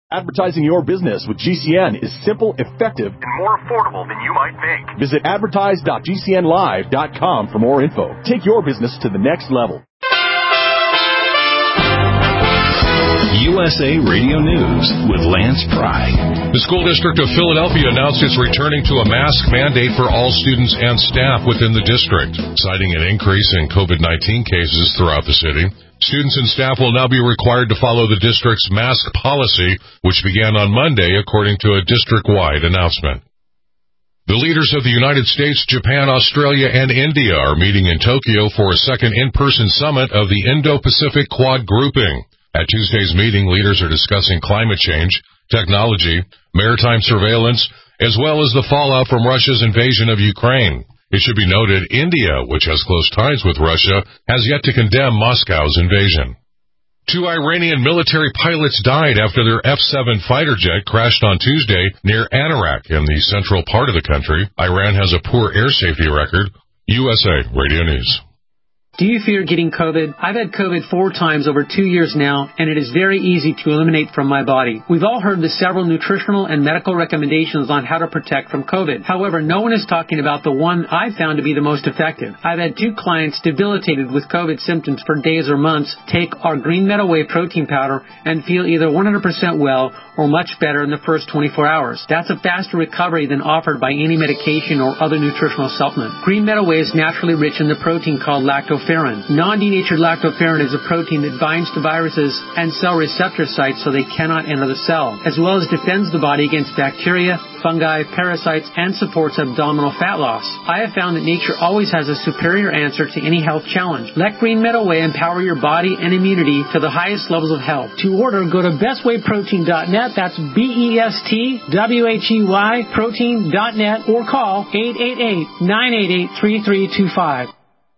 Advertising your business with GCN is simple, effective, and more affordable than you might think. Visit advertise.gcnlive.com for more info. Take your business to the next level. USA Radio News with Lance Pry. The School District of Philadelphia announced it's returning to a mask mandate for all students and staff within the district, citing an increase in COVID-19 cases throughout the city. Students and staff will now be required to follow the district's mask policy, which began on Monday, according to a district-wide announcement. The leaders of the United States, Japan, Australia, and India are meeting in Tokyo for a second in-person summit of the Indo-Pacific Quad grouping. At Tuesday's meeting, leaders are discussing climate change, technology, maritime surveillance, as well as the fallout from Russia's invasion of Ukraine. It should be noted, India, which has close ties with Russia, has yet to condemn Moscow's invasion. 2 Iranian military pilots died after their F-7 fighter jet crashed on Tuesday near Anarak in the central part of the country. Iran has a poor air safety record. USA Radio News. Do you fear getting COVID? I've had COVID 4 times over 2 years now, and it is very easy to eliminate from my body. We've all heard the several nutritional and medical recommendations on how to protect from COVID. However, no one is talking about the one I've found to be the most effective. I've had 2 clients debilitated with COVID symptoms for days or months take our Green Meadow Whey protein powder and feel either 100% well or much better in the first 24 hours. That's a faster recovery than offered by any medication or other nutritional supplement. Green Meadow Whey is naturally rich in the protein called lactoferrin. Non-denatured lactoferrin is a protein that binds to viruses and cell receptor sites so they cannot enter the cell, as well as defends the body against bacteria, fungi, parasites, and supports abdominal fat loss. I have found that nature always has a superior answer to any health challenge. Let Green Meadow Whey empower your body and immunity to the highest levels of health. To order, go to bestwayprotein.net. That's BESTWHEY protein.net or call 888-988-3325.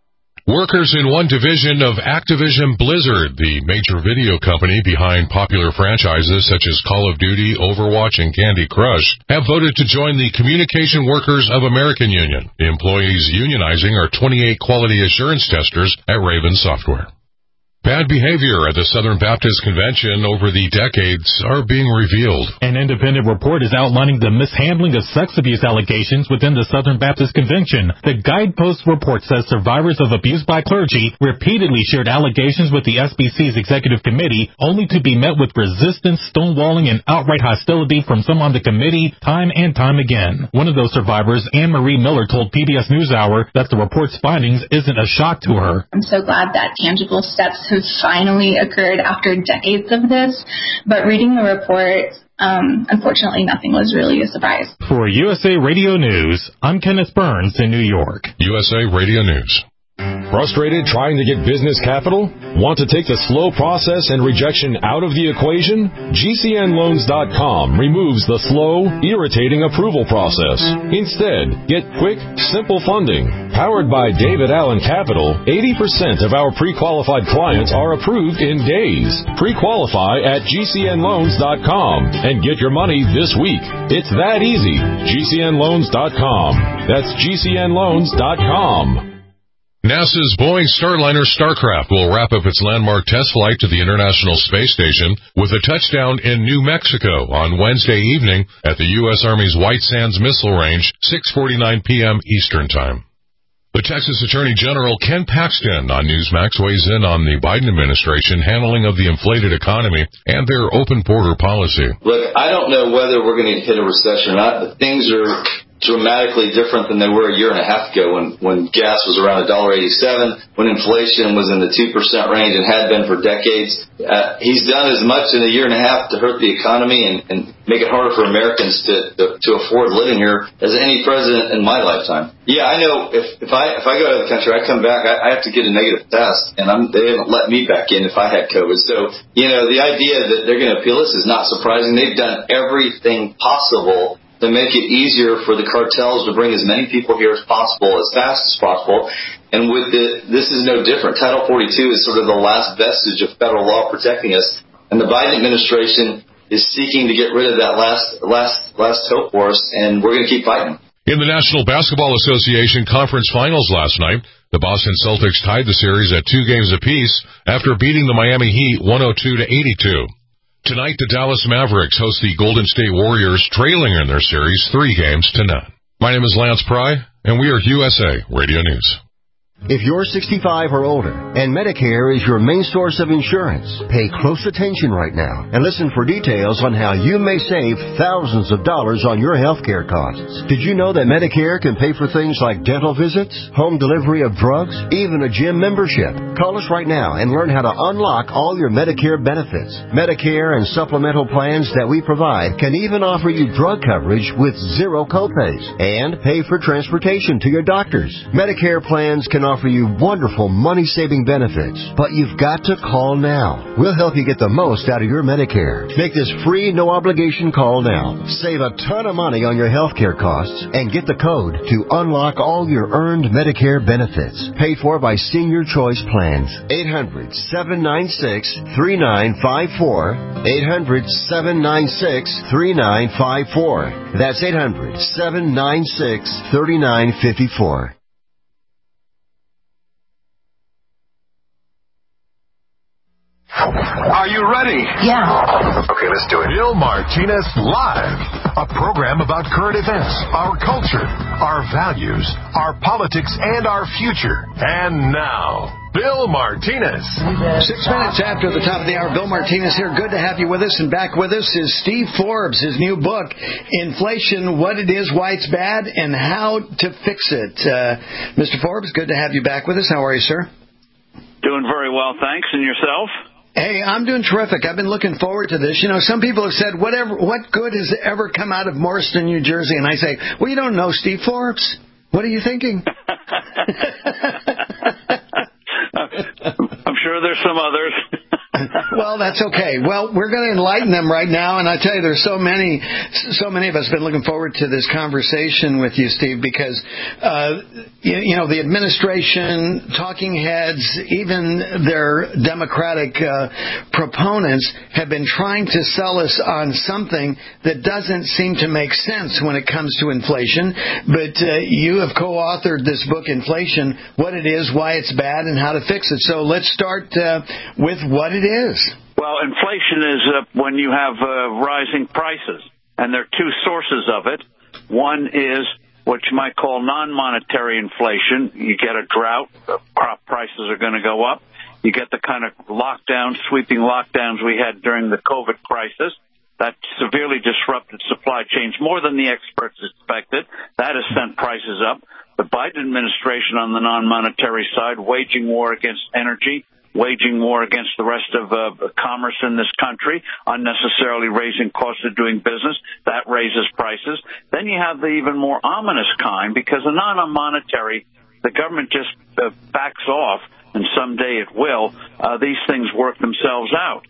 Workers in one division of Activision Blizzard, the major video company behind popular franchises such as Call of Duty, Overwatch, and Candy Crush, have voted to join the Communication Workers of American Union. The employees unionizing are 28 quality assurance testers at Raven Software. Bad behavior at the Southern Baptist Convention over the decades are being revealed. An independent report is outlining the mishandling of sex abuse allegations within the Southern Baptist Convention. The Guidepost report says survivors of abuse by clergy repeatedly shared allegations with the SBC's executive committee, only to be met with resistance, stonewalling, and outright hostility from some on the committee time and time again. One of those survivors, Anne Marie Miller, told PBS NewsHour that the report's findings isn't a shock to her. I'm so glad that tangible steps have finally occurred after decades of this, but reading the report, unfortunately, nothing was really a surprise. For USA Radio News, I'm Kenneth Burns in New York. USA Radio News. Frustrated trying to get business capital? Want to take the slow process and rejection out of the equation? GCNloans.com removes the slow, irritating approval process. Instead, get quick, simple funding. Powered by David Allen Capital, 80% of our pre-qualified clients are approved in days. Pre-qualify at GCNloans.com and get your money this week. It's that easy. GCNloans.com. That's GCNloans.com. NASA's Boeing Starliner Starcraft will wrap up its landmark test flight to the International Space Station with a touchdown in New Mexico on Wednesday evening at the U.S. Army's White Sands Missile Range, 6:49 p.m. Eastern Time. The Texas Attorney General Ken Paxton on Newsmax weighs in on the Biden administration handling of the inflated economy and their open border policy. Look, I don't know whether we're going to hit a recession or not, but things are dramatically different than they were a year and a half ago when gas was around $1.87, when inflation was in the 2% range and had been for decades. He's done as much in a year and a half to hurt the economy and make it harder for Americans to afford living here as any president in my lifetime. Yeah, I know if I go out of the country, I come back, I have to get a negative test, and they haven't let me back in if I had COVID. So, the idea that they're going to appeal this is not surprising. They've done everything possible to make it easier for the cartels to bring as many people here as possible, as fast as possible. And this is no different. Title 42 is sort of the last vestige of federal law protecting us. And the Biden administration is seeking to get rid of that last hope for us, and we're going to keep fighting. In the National Basketball Association Conference Finals last night, the Boston Celtics tied the series at 2 games apiece after beating the Miami Heat 102-82. Tonight, the Dallas Mavericks host the Golden State Warriors, trailing in their series 3-0. My name is Lance Pry, and we are USA Radio News. If you're 65 or older and Medicare is your main source of insurance, pay close attention right now and listen for details on how you may save thousands of dollars on your health care costs. Did you know that Medicare can pay for things like dental visits, home delivery of drugs, even a gym membership? Call us right now and learn how to unlock all your Medicare benefits. Medicare and supplemental plans that we provide can even offer you drug coverage with zero copays and pay for transportation to your doctors. Medicare plans can offer you wonderful money-saving benefits, but you've got to call now. We'll help you get the most out of your Medicare. Make this free, no-obligation call now. Save a ton of money on your health care costs and get the code to unlock all your earned Medicare benefits. Paid for by Senior Choice Plans. 800-796-3954. 800-796-3954. That's 800-796-3954. Are you ready? Yeah. Okay, let's do it. Bill Martinez Live, a program about current events, our culture, our values, our politics, and our future. And now, Bill Martinez. 6 minutes after the top of the hour, Bill Martinez here. Good to have you with us. And back with us is Steve Forbes, his new book, Inflation, What It Is, Why It's Bad, and How to Fix It. Mr. Forbes, good to have you back with us. How are you, sir? Doing very well, thanks. And yourself? Hey, I'm doing terrific. I've been looking forward to this. You know, some people have said, what good has ever come out of Morriston, New Jersey? And I say, well, you don't know Steve Forbes. What are you thinking? I'm sure there's some others. Well, that's okay. Well, we're going to enlighten them right now, and I tell you, there's so many of us have been looking forward to this conversation with you, Steve, because you know, the administration, talking heads, even their Democratic proponents have been trying to sell us on something that doesn't seem to make sense when it comes to inflation. But you have co-authored this book, Inflation, What It Is, Why It's Bad, and How to Fix It. So let's start with what it is. Well, inflation is when you have rising prices, and there are two sources of it. One is what you might call non-monetary inflation. You get a drought, crop prices are going to go up. You get the kind of sweeping lockdowns we had during the COVID crisis. That severely disrupted supply chains more than the experts expected. That has sent prices up. The Biden administration on the non-monetary side, waging war against energy, waging war against the rest of commerce in this country, unnecessarily raising costs of doing business. That raises prices. Then you have the even more ominous kind, because the non-monetary, the government just backs off, and someday it will. These things work themselves out.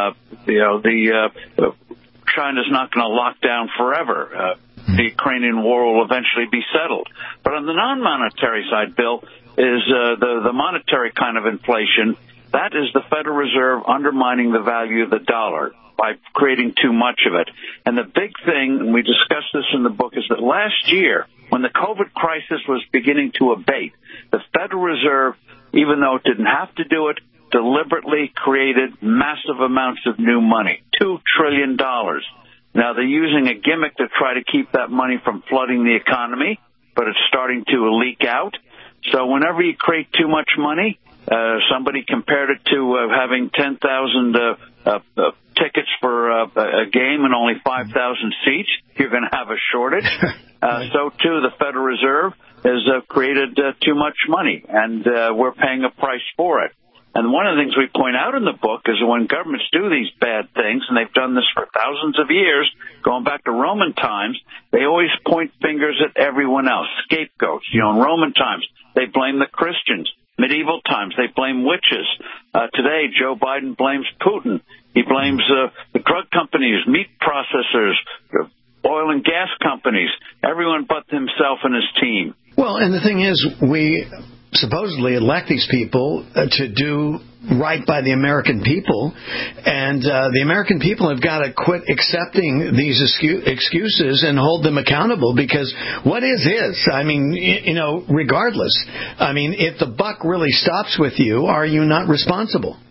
China's not going to lock down forever. The Ukrainian war will eventually be settled. But on the non-monetary side, Bill, is the monetary kind of inflation. That is the Federal Reserve undermining the value of the dollar by creating too much of it. And the big thing, and we discussed this in the book, is that last year, when the COVID crisis was beginning to abate, the Federal Reserve, even though it didn't have to do it, deliberately created massive amounts of new money, $2 trillion. Now, they're using a gimmick to try to keep that money from flooding the economy, but it's starting to leak out. So whenever you create too much money, somebody compared it to having 10,000 tickets for a game and only 5,000 seats, you're going to have a shortage. So, too, the Federal Reserve has created too much money, and we're paying a price for it. And one of the things we point out in the book is that when governments do these bad things, and they've done this for thousands of years, going back to Roman times, they always point fingers at everyone else, scapegoats. You know, in Roman times, they blame the Christians. Medieval times, they blame witches. Today, Joe Biden blames Putin. He blames the drug companies, meat processors, oil and gas companies, everyone but himself and his team. Well, and the thing is, we supposedly elect these people to do right by the American people, and the American people have got to quit accepting these excuses and hold them accountable, because what is. I mean, you know, regardless. I mean, if the buck really stops with you, are you not responsible?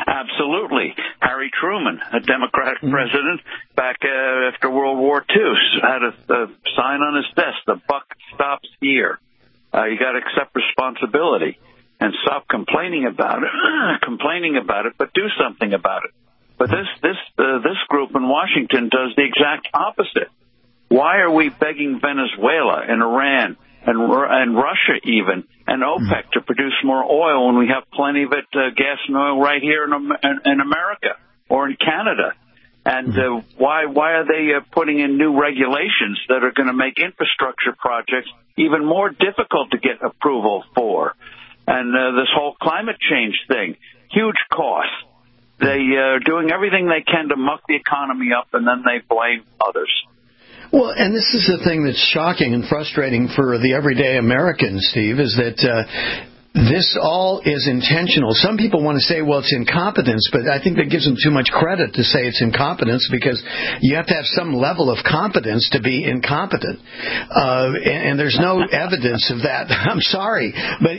Absolutely. Harry Truman, a Democratic president back after World War II, had a sign on his desk, "The buck stops here." You got to accept responsibility and stop complaining about it, but do something about it. But this group in Washington does the exact opposite. Why are we begging Venezuela and Iran and Russia even and OPEC to produce more oil when we have plenty of it, gas and oil, right here in America or in Canada? And why are they putting in new regulations that are going to make infrastructure projects even more difficult to get approval for? And this whole climate change thing, huge costs. They are doing everything they can to muck the economy up, and then they blame others. Well, and this is the thing that's shocking and frustrating for the everyday American, Steve, is that this all is intentional. Some people want to say, well, it's incompetence, but I think that gives them too much credit to say it's incompetence, because you have to have some level of competence to be incompetent. And there's no evidence of that. I'm sorry. But,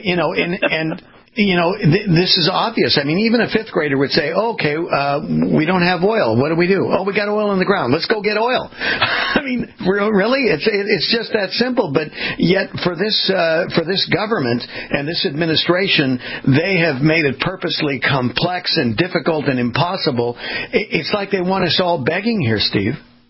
this is obvious. I mean, even a fifth grader would say, okay, we don't have oil. What do? Oh, we got oil in the ground. Let's go get oil. I mean, really? It's just that simple. But yet for this government and this administration, they have made it purposely complex and difficult and impossible. It's like they want us all begging here, Steve.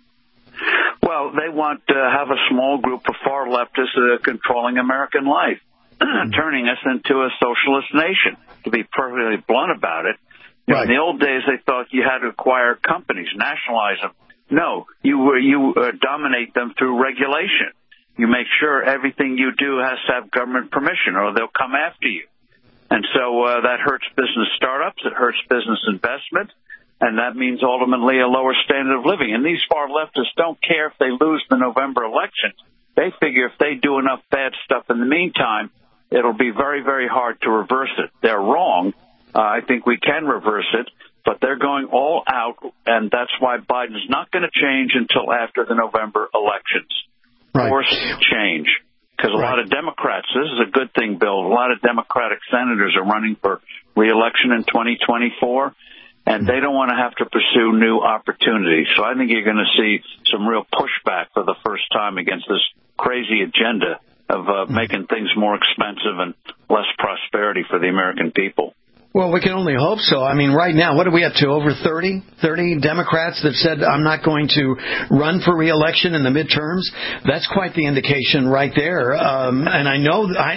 Well, they want to have a small group of far leftists controlling American life, turning us into a socialist nation, to be perfectly blunt about it. Right. In the old days, they thought you had to acquire companies, nationalize them. No, you dominate them through regulation. You make sure everything you do has to have government permission, or they'll come after you. And so that hurts business startups, it hurts business investment, and that means ultimately a lower standard of living. And these far leftists don't care if they lose the November election. They figure if they do enough bad stuff in the meantime, it'll be very, very hard to reverse it. They're wrong. I think we can reverse it, but they're going all out, and that's why Biden's not going to change until after the November elections. Right. Force change. Because a lot of Democrats, this is a good thing, Bill, a lot of Democratic senators are running for re-election in 2024, and they don't want to have to pursue new opportunities. So I think you're going to see some real pushback for the first time against this crazy agenda of making things more expensive and less prosperity for the American people. Well, we can only hope so. I mean, right now, what are we up to? Over 30 Democrats that said, I'm not going to run for re-election in the midterms. That's quite the indication right there. And I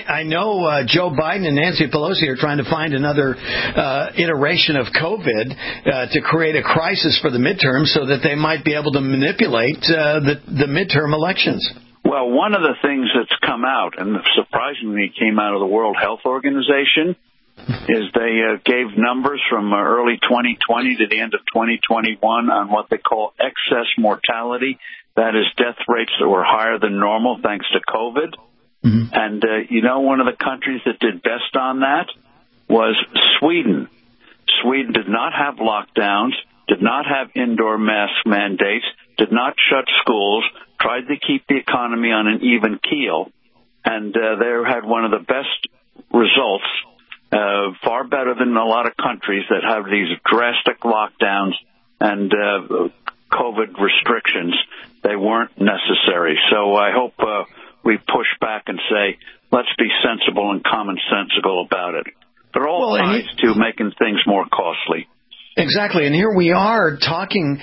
know Joe Biden and Nancy Pelosi are trying to find another iteration of COVID to create a crisis for the midterms so that they might be able to manipulate the midterm elections. Well, one of the things that's come out, and surprisingly came out of the World Health Organization, is they gave numbers from early 2020 to the end of 2021 on what they call excess mortality. That is death rates that were higher than normal thanks to COVID. Mm-hmm. And, one of the countries that did best on that was Sweden. Sweden did not have lockdowns, did not have indoor mask mandates, did not shut schools, tried to keep the economy on an even keel, and they had one of the best results. Far better than a lot of countries that have these drastic lockdowns and COVID restrictions. They weren't necessary. So I hope we push back and say, let's be sensible and commonsensical about it. But all ties to making things more costly. Exactly. And here we are talking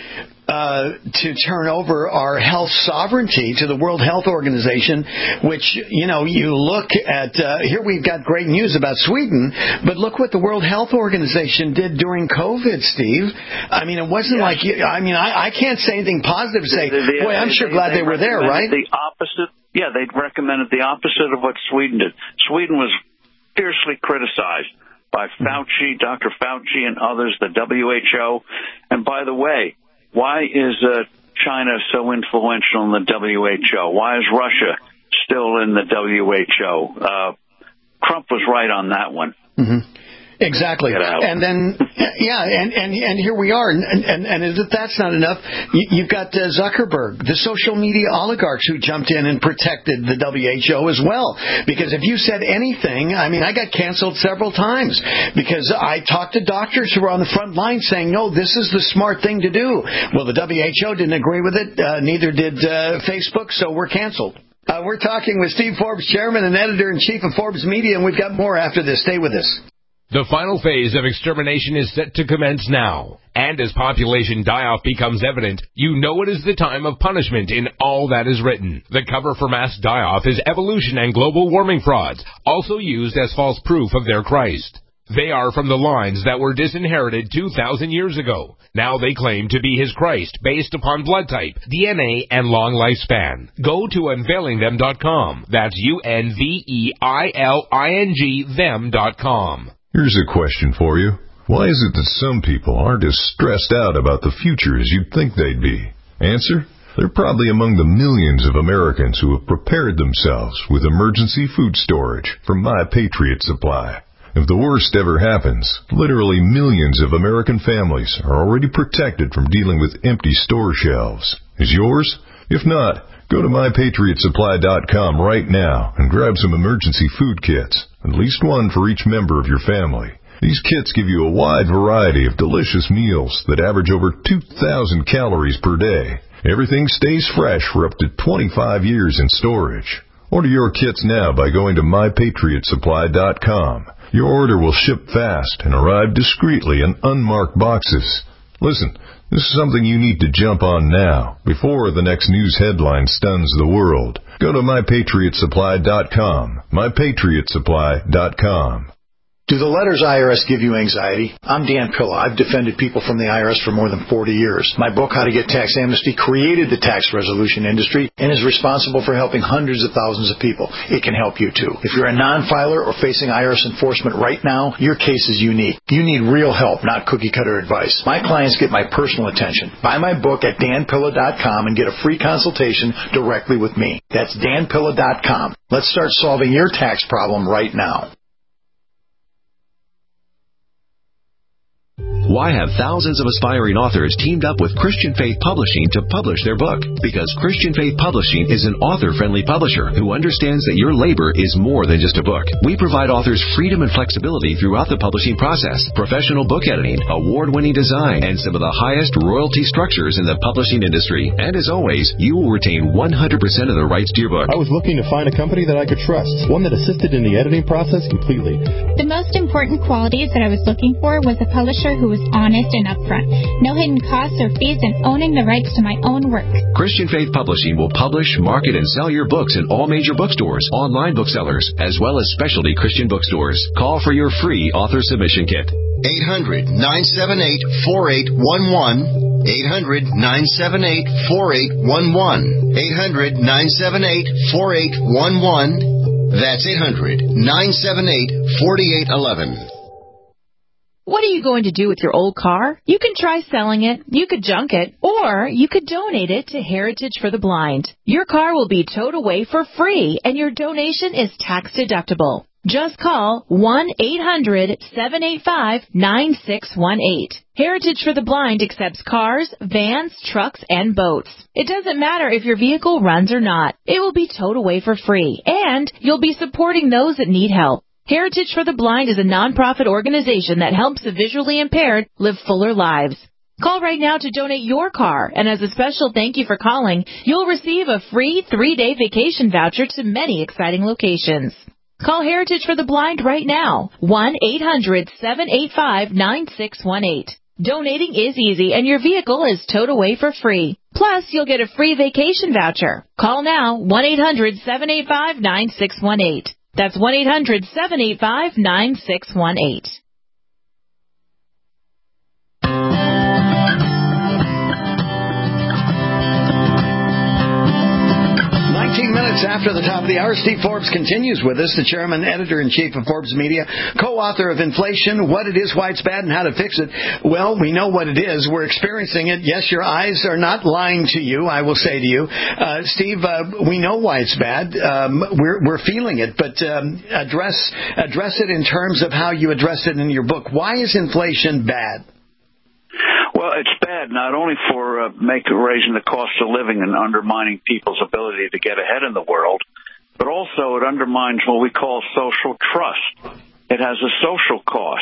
to turn over our health sovereignty to the World Health Organization, which, you look at, here we've got great news about Sweden, but look what the World Health Organization did during COVID, Steve. I mean, it wasn't like, I can't say anything positive to say, boy, I'm sure glad they were there, right? The opposite. Yeah, they recommended the opposite of what Sweden did. Sweden was fiercely criticized by Fauci, Dr. Fauci, and others, the WHO. And by the way, why is China so influential in the WHO? Why is Russia still in the WHO? Trump was right on that one. Mm-hmm. Exactly. And then, and here we are. And if that's not enough, you've got Zuckerberg, the social media oligarchs who jumped in and protected the WHO as well. Because if you said anything, I got canceled several times because I talked to doctors who were on the front line saying, no, this is the smart thing to do. Well, the WHO didn't agree with it. Neither did Facebook, so we're canceled. We're talking with Steve Forbes, chairman and editor-in-chief of Forbes Media, and we've got more after this. Stay with us. The final phase of extermination is set to commence now. And as population die-off becomes evident, you know it is the time of punishment in all that is written. The cover for mass die-off is evolution and global warming frauds, also used as false proof of their Christ. They are from the lines that were disinherited 2,000 years ago. Now they claim to be his Christ based upon blood type, DNA, and long lifespan. Go to unveilingthem.com. That's UNVEILING them.com. Here's a question for you. Why is it that some people aren't as stressed out about the future as you'd think they'd be? Answer? They're probably among the millions of Americans who have prepared themselves with emergency food storage from My Patriot Supply. If the worst ever happens, literally millions of American families are already protected from dealing with empty store shelves. Is yours? If not, go to MyPatriotSupply.com right now and grab some emergency food kits, at least one for each member of your family. These kits give you a wide variety of delicious meals that average over 2,000 calories per day. Everything stays fresh for up to 25 years in storage. Order your kits now by going to MyPatriotSupply.com. Your order will ship fast and arrive discreetly in unmarked boxes. Listen, this is something you need to jump on now, before the next news headline stuns the world. Go to MyPatriotSupply.com. MyPatriotSupply.com. Do the letters IRS give you anxiety? I'm Dan Pilla. I've defended people from the IRS for more than 40 years. My book, How to Get Tax Amnesty, created the tax resolution industry and is responsible for helping hundreds of thousands of people. It can help you, too. If you're a non-filer or facing IRS enforcement right now, your case is unique. You need real help, not cookie-cutter advice. My clients get my personal attention. Buy my book at danpilla.com and get a free consultation directly with me. That's danpilla.com. Let's start solving your tax problem right now. Why have thousands of aspiring authors teamed up with Christian Faith Publishing to publish their book? Because Christian Faith Publishing is an author-friendly publisher who understands that your labor is more than just a book. We provide authors freedom and flexibility throughout the publishing process, professional book editing, award-winning design, and some of the highest royalty structures in the publishing industry. And as always, you will retain 100% of the rights to your book. I was looking to find a company that I could trust, one that assisted in the editing process completely. The most important qualities that I was looking for was a publisher who was honest and upfront. No hidden costs or fees, and owning the rights to my own work. Christian Faith Publishing will publish, market, and sell your books in all major bookstores, online booksellers, as well as specialty Christian bookstores. Call for your free author submission kit. 800-978-4811. 800-978-4811. 800-978-4811. That's 800-978-4811. What are you going to do with your old car? You can try selling it, you could junk it, or you could donate it to Heritage for the Blind. Your car will be towed away for free, and your donation is tax deductible. Just call 1-800-785-9618. Heritage for the Blind accepts cars, vans, trucks, and boats. It doesn't matter if your vehicle runs or not. It will be towed away for free, and you'll be supporting those that need help. Heritage for the Blind is a nonprofit organization that helps the visually impaired live fuller lives. Call right now to donate your car, and as a special thank you for calling, you'll receive a free 3-day vacation voucher to many exciting locations. Call Heritage for the Blind right now, 1-800-785-9618. Donating is easy, and your vehicle is towed away for free. Plus, you'll get a free vacation voucher. Call now, 1-800-785-9618. That's 1-800-785-9618. 19 minutes minutes after the top of the hour. Steve Forbes continues with us, the chairman, editor-in-chief of Forbes Media, co-author of Inflation, What It Is, Why It's Bad, and How to Fix It. Well, we know what it is. We're experiencing it. Yes, your eyes are not lying to you, I will say to you. Steve, we know why it's bad. We're feeling it, but address it in terms of how you address it in your book. Why is inflation bad? Well, it's bad not only for raising the cost of living and undermining people's ability to get ahead in the world, but also it undermines what we call social trust. It has a social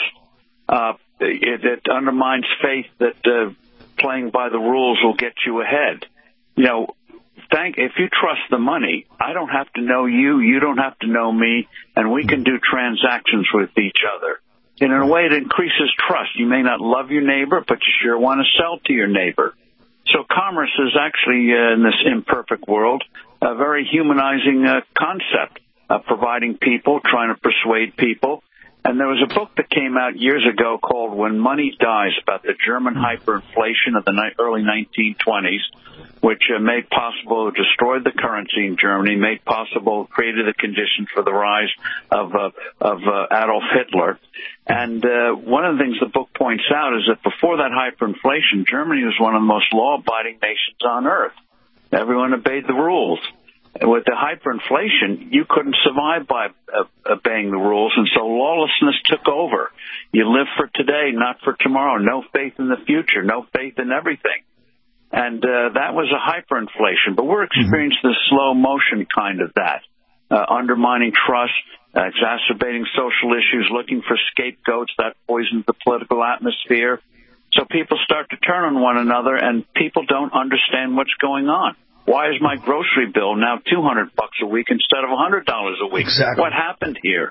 cost. It undermines faith that playing by the rules will get you ahead. You know, if you trust the money, I don't have to know you, you don't have to know me, and we can do transactions with each other. And in a way, it increases trust. You may not love your neighbor, but you sure want to sell to your neighbor. So commerce is actually, in this imperfect world, a very humanizing concept, providing people, trying to persuade people. And there was a book that came out years ago called When Money Dies, about the German hyperinflation of the early 1920s, which made possible, destroyed the currency in Germany, created the conditions for the rise of Adolf Hitler. And one of the things the book points out is that before that hyperinflation, Germany was one of the most law-abiding nations on earth. Everyone obeyed the rules. With the hyperinflation, you couldn't survive by obeying the rules, and so lawlessness took over. You live for today, not for tomorrow. No faith in the future, no faith in everything. And that was a hyperinflation. But we're experiencing the slow motion kind of that, undermining trust, exacerbating social issues, looking for scapegoats. That poisons the political atmosphere. So people start to turn on one another, and people don't understand what's going on. Why is my grocery bill now $200 a week instead of $100 a week? Exactly. What happened here?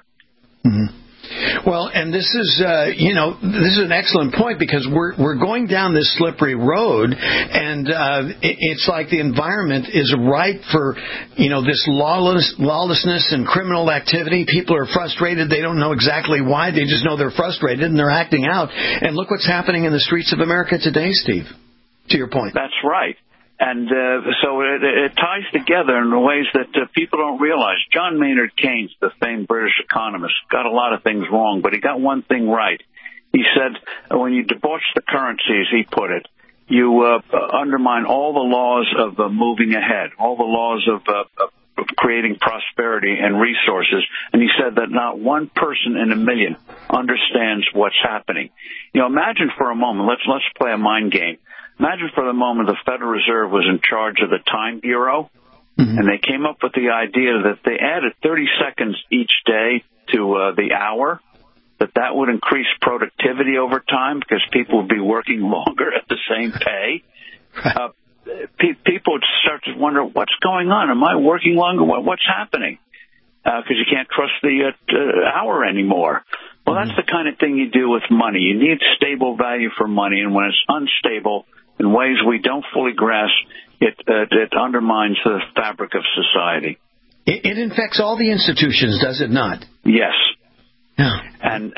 Well, and this is, this is an excellent point, because we're going down this slippery road, and it's like the environment is ripe for, this lawlessness and criminal activity. People are frustrated. They don't know exactly why. They just know they're frustrated, and they're acting out. And look what's happening in the streets of America today, Steve, to your point. That's right. And so it ties together in ways that people don't realize. John Maynard Keynes, the famed British economist, got a lot of things wrong, but he got one thing right. He said, when you debauch the currency, as he put it, you undermine all the laws of moving ahead, all the laws of creating prosperity and resources. And he said that not one person in a million understands what's happening. Imagine for a moment, let's play a mind game. Imagine for the moment the Federal Reserve was in charge of the Time Bureau, and they came up with the idea that they added 30 seconds each day to the hour, that would increase productivity over time because people would be working longer at the same pay. People would start to wonder, what's going on? Am I working longer? What's happening? Because you can't trust the hour anymore. Well, that's the kind of thing you do with money. You need stable value for money, and when it's unstable in ways we don't fully grasp, it undermines the fabric of society. It infects all the institutions, does it not? Yes. Yeah. And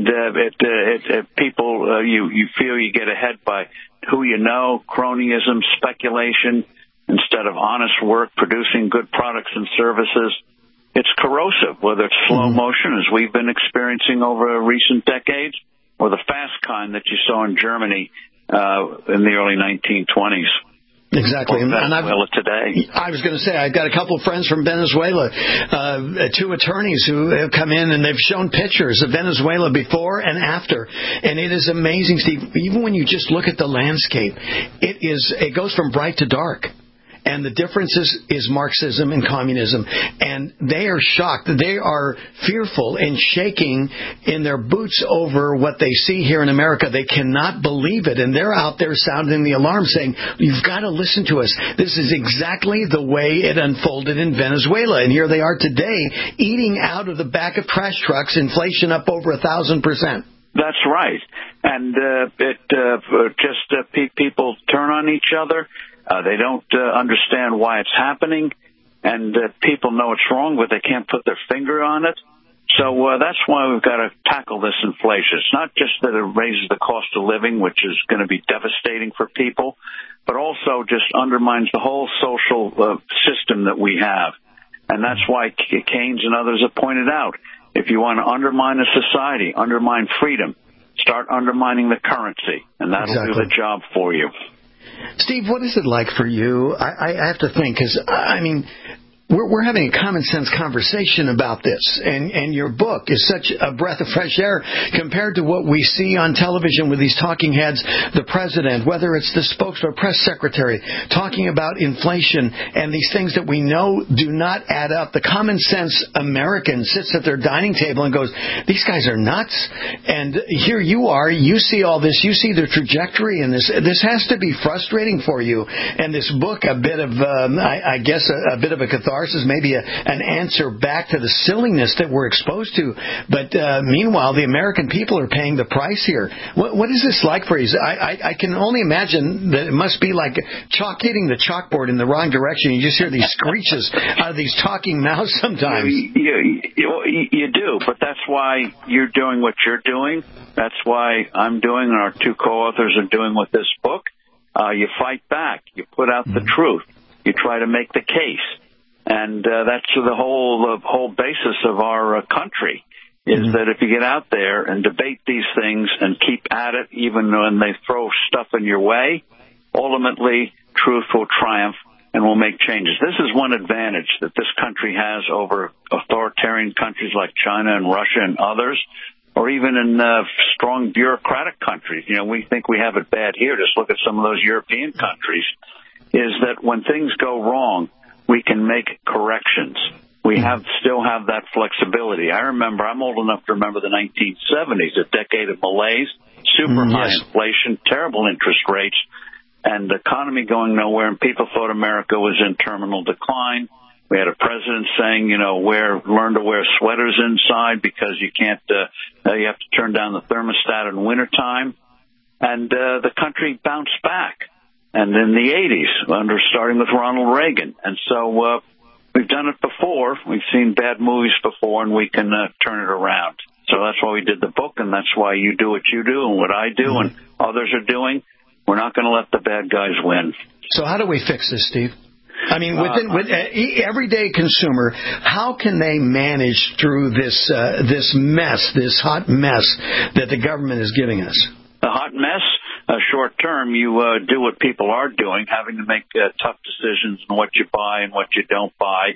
people, you feel you get ahead by who you know, cronyism, speculation, instead of honest work, producing good products and services. It's corrosive, whether it's slow motion, as we've been experiencing over recent decades, or the fast kind that you saw in Germany in the early 1920s. Exactly. And Venezuela today. I was going to say, I've got a couple of friends from Venezuela, two attorneys who have come in, and they've shown pictures of Venezuela before and after. And it is amazing, Steve. Even when you just look at the landscape, it goes from bright to dark. And the difference is Marxism and communism. And they are shocked. They are fearful and shaking in their boots over what they see here in America. They cannot believe it. And they're out there sounding the alarm, saying, you've got to listen to us. This is exactly the way it unfolded in Venezuela. And here they are today, eating out of the back of trash trucks, inflation up over 1,000%. That's right. And people turn on each other. They don't understand why it's happening, and people know it's wrong, but they can't put their finger on it. So that's why we've got to tackle this inflation. It's not just that it raises the cost of living, which is going to be devastating for people, but also just undermines the whole social system that we have. And that's why Keynes and others have pointed out, if you want to undermine a society, undermine freedom, start undermining the currency, and that'll do the job for you. Steve, what is it like for you? I have to think, because, I mean, we're having a common sense conversation about this, and your book is such a breath of fresh air compared to what we see on television with these talking heads, the president, whether it's the spokesman or press secretary, talking about inflation and these things that we know do not add up. The common sense American sits at their dining table and goes, these guys are nuts. And here you are, you see all this, you see the trajectory in this. This has to be frustrating for you. And this book, a bit of, I guess, a bit of a catharsis, maybe an answer back to the silliness that we're exposed to. But meanwhile, the American people are paying the price here. What is this like for you? I can only imagine that it must be like hitting the chalkboard in the wrong direction. You just hear these screeches out of these talking mouths sometimes. You do, but that's why you're doing what you're doing. That's why I'm doing, and our two co-authors are doing with this book. You fight back. You put out the truth. You try to make the case. And that's the whole basis of our country, is that if you get out there and debate these things and keep at it, even when they throw stuff in your way, ultimately truth will triumph and will make changes. This is one advantage that this country has over authoritarian countries like China and Russia and others, or even in strong bureaucratic countries. You know, we think we have it bad here. Just look at some of those European countries, is that when things go wrong, we can make corrections. We still have that flexibility. I'm old enough to remember the 1970s, a decade of malaise, super high inflation, terrible interest rates, and the economy going nowhere, and people thought America was in terminal decline. We had a president saying, learn to wear sweaters inside because you can't, you have to turn down the thermostat in wintertime. And the country bounced back. And in the 80s, starting with Ronald Reagan. And so we've done it before. We've seen bad movies before, and we can turn it around. So that's why we did the book, and that's why you do what you do and what I do and others are doing. We're not going to let the bad guys win. So how do we fix this, Steve? I mean, with everyday consumer, how can they manage through this mess, this hot mess that the government is giving us? The hot mess? Short term, you do what people are doing, having to make tough decisions on what you buy and what you don't buy,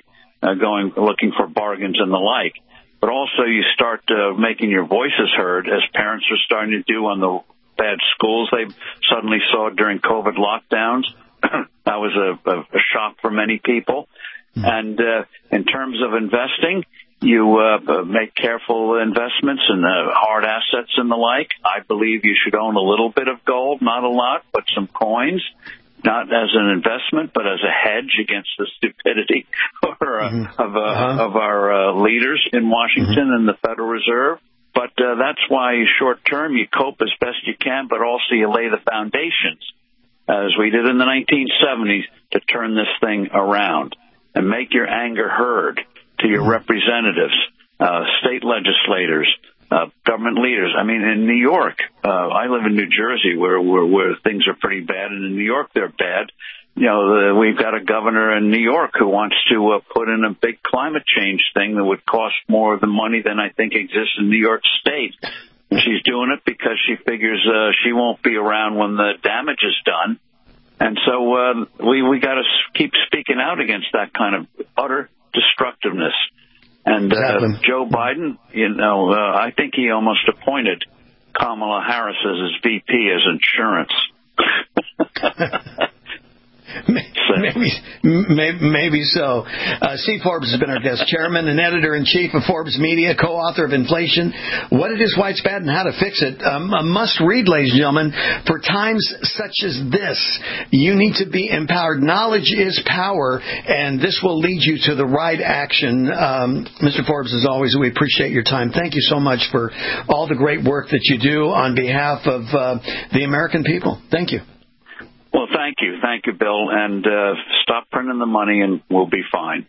looking for bargains and the like. But also you start making your voices heard, as parents are starting to do on the bad schools they suddenly saw during COVID lockdowns. That was a shock for many people. And in terms of investing, you make careful investments in hard assets and the like. I believe you should own a little bit of gold, not a lot, but some coins, not as an investment, but as a hedge against the stupidity of our leaders in Washington and the Federal Reserve. But that's why short term you cope as best you can, but also you lay the foundations, as we did in the 1970s, to turn this thing around and make your anger heard to your representatives, state legislators, government leaders. I mean, in New York, I live in New Jersey where things are pretty bad, and in New York they're bad. We've got a governor in New York who wants to put in a big climate change thing that would cost more money than I think exists in New York State. And she's doing it because she figures she won't be around when the damage is done. And so we got to keep speaking out against that kind of utter destructiveness. And Joe Biden, I think he almost appointed Kamala Harris as his VP as insurance. Maybe so. Steve Forbes has been our guest, chairman and editor-in-chief of Forbes Media, co-author of Inflation, What It Is, Why It's Bad, and How to Fix It. A must-read, ladies and gentlemen. For times such as this, you need to be empowered. Knowledge is power, and this will lead you to the right action. Mr. Forbes, as always, we appreciate your time. Thank you so much for all the great work that you do on behalf of the American people. Thank you. Well, thank you. Thank you, Bill. And stop printing the money and we'll be fine.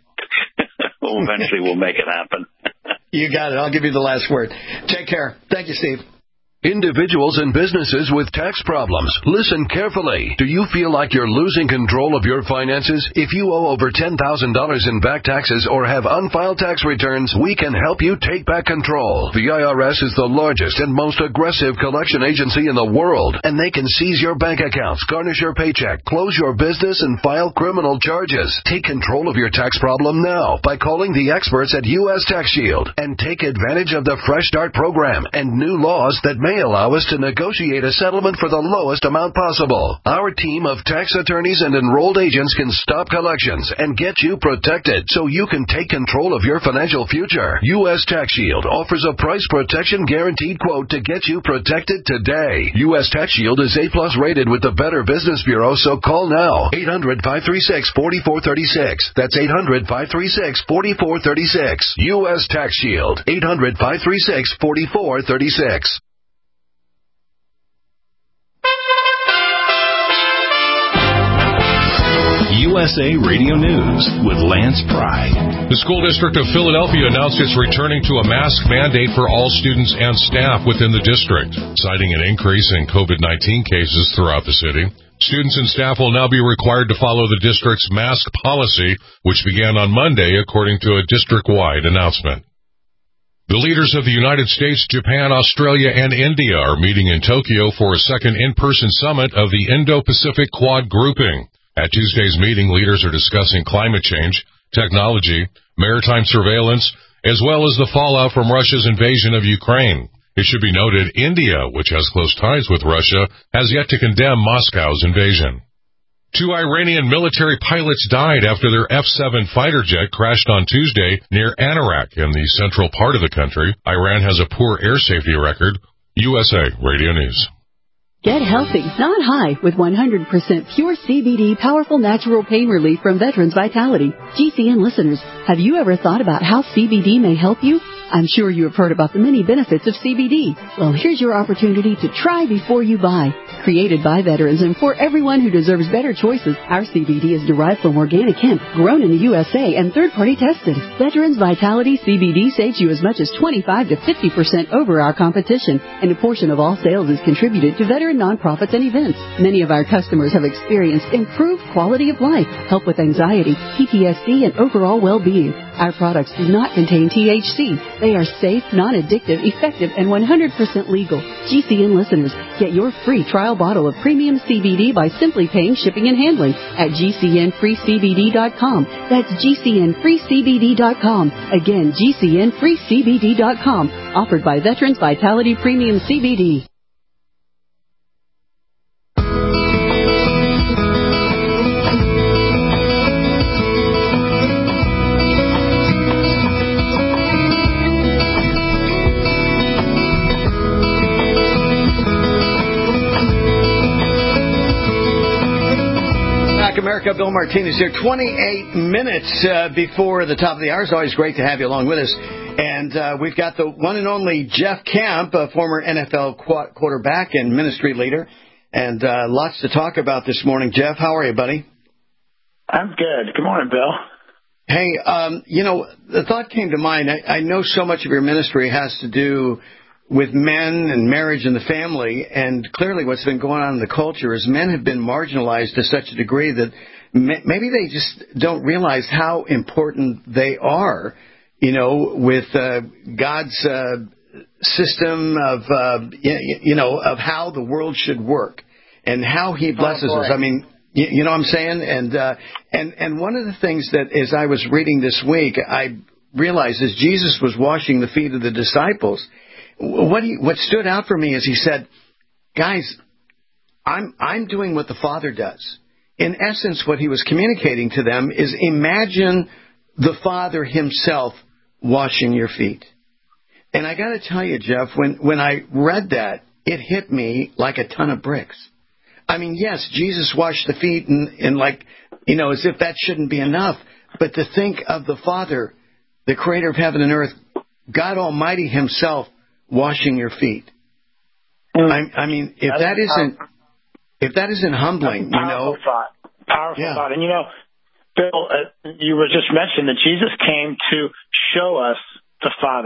Eventually we'll make it happen. You got it. I'll give you the last word. Take care. Thank you, Steve. Individuals and businesses with tax problems, listen carefully. Do you feel like you're losing control of your finances? If you owe over $10,000 in back taxes or have unfiled tax returns, we can help you take back control. The IRS is the largest and most aggressive collection agency in the world, and they can seize your bank accounts, garnish your paycheck, close your business, and file criminal charges. Take control of your tax problem now by calling the experts at U.S. Tax Shield and take advantage of the Fresh Start program and new laws that may allow us to negotiate a settlement for the lowest amount possible. Our team of tax attorneys and enrolled agents can stop collections and get you protected so you can take control of your financial future. U.S. Tax Shield offers a price protection guaranteed quote to get you protected today. U.S. Tax Shield is A+ rated with the Better Business Bureau, so call now. 800-536-4436. That's 800-536-4436. U.S. Tax Shield. 800-536-4436. USA Radio News with Lance Pry. The School District of Philadelphia announced it's returning to a mask mandate for all students and staff within the district, citing an increase in COVID-19 cases throughout the city. Students and staff will now be required to follow the district's mask policy, which began on Monday, according to a district-wide announcement. The leaders of the United States, Japan, Australia, and India are meeting in Tokyo for a second in-person summit of the Indo-Pacific Quad grouping. At Tuesday's meeting, leaders are discussing climate change, technology, maritime surveillance, as well as the fallout from Russia's invasion of Ukraine. It should be noted, India, which has close ties with Russia, has yet to condemn Moscow's invasion. 2 Iranian military pilots died after their F-7 fighter jet crashed on Tuesday near Anarak in the central part of the country. Iran has a poor air safety record. USA Radio News. Get healthy, not high, with 100% pure CBD powerful natural pain relief from Veterans Vitality. GCN listeners, have you ever thought about how CBD may help you? I'm sure you have heard about the many benefits of CBD. Well, here's your opportunity to try before you buy. Created by veterans and for everyone who deserves better choices, our CBD is derived from organic hemp, grown in the USA and third-party tested. Veterans Vitality CBD saves you as much as 25 to 50% over our competition, and a portion of all sales is contributed to veteran nonprofits and events. Many of our customers have experienced improved quality of life, help with anxiety, PTSD, and overall well-being. Our products do not contain THC. They are safe, non-addictive, effective, and 100% legal. GCN listeners, get your free trial bottle of premium CBD by simply paying shipping and handling at GCNFreeCBD.com. That's GCNFreeCBD.com. Again, GCNFreeCBD.com. Offered by Veterans Vitality Premium CBD. America, Bill Martinez here. 28 minutes before the top of the hour. It's always great to have you along with us. And we've got the one and only Jeff Camp, a former NFL quarterback and ministry leader. And lots to talk about this morning. Jeff, how are you, buddy? I'm good. Good morning, Bill. Hey, the thought came to mind. I know so much of your ministry has to do with men and marriage and the family, and clearly what's been going on in the culture is men have been marginalized to such a degree that maybe they just don't realize how important they are, with God's system of how the world should work and how He blesses us. I mean, you know what I'm saying? And one of the things that, as I was reading this week, I realized as Jesus was washing the feet of the disciples, what stood out for me is he said, guys, I'm doing what the Father does. In essence, what he was communicating to them is imagine the Father himself washing your feet. And I got to tell you, Jeff, when I read that, it hit me like a ton of bricks. I mean, yes, Jesus washed the feet and as if that shouldn't be enough. But to think of the Father, the creator of heaven and earth, God Almighty himself, washing your feet. I mean, if that isn't humbling, powerful thought. And Bill, you were just mentioning that Jesus came to show us the Father.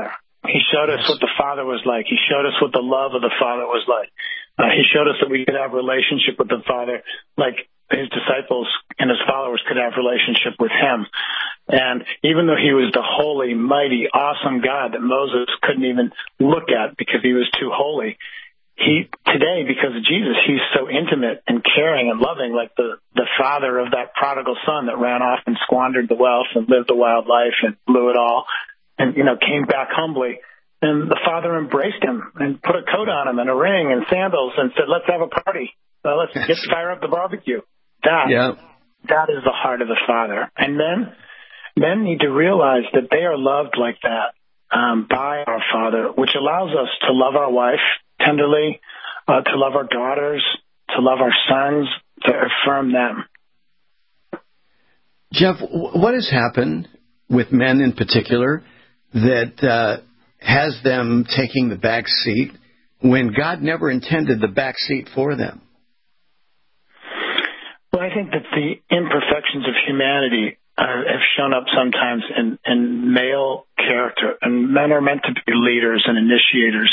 He showed us what the Father was like. He showed us what the love of the Father was like. He showed us that we could have a relationship with the Father like his disciples and his followers could have relationship with him. And even though he was the holy, mighty, awesome God that Moses couldn't even look at because he was too holy, today, because of Jesus, he's so intimate and caring and loving, like the father of that prodigal son that ran off and squandered the wealth and lived a wild life and blew it all and, came back humbly. And the father embraced him and put a coat on him and a ring and sandals and said, let's have a party. Let's fire up the barbecue. That is the heart of the Father. And men need to realize that they are loved like that by our Father, which allows us to love our wife tenderly, to love our daughters, to love our sons, to affirm them. Jeff, what has happened with men in particular that has them taking the back seat when God never intended the back seat for them? Well, I think that the imperfections of humanity have shown up sometimes in male character, and men are meant to be leaders and initiators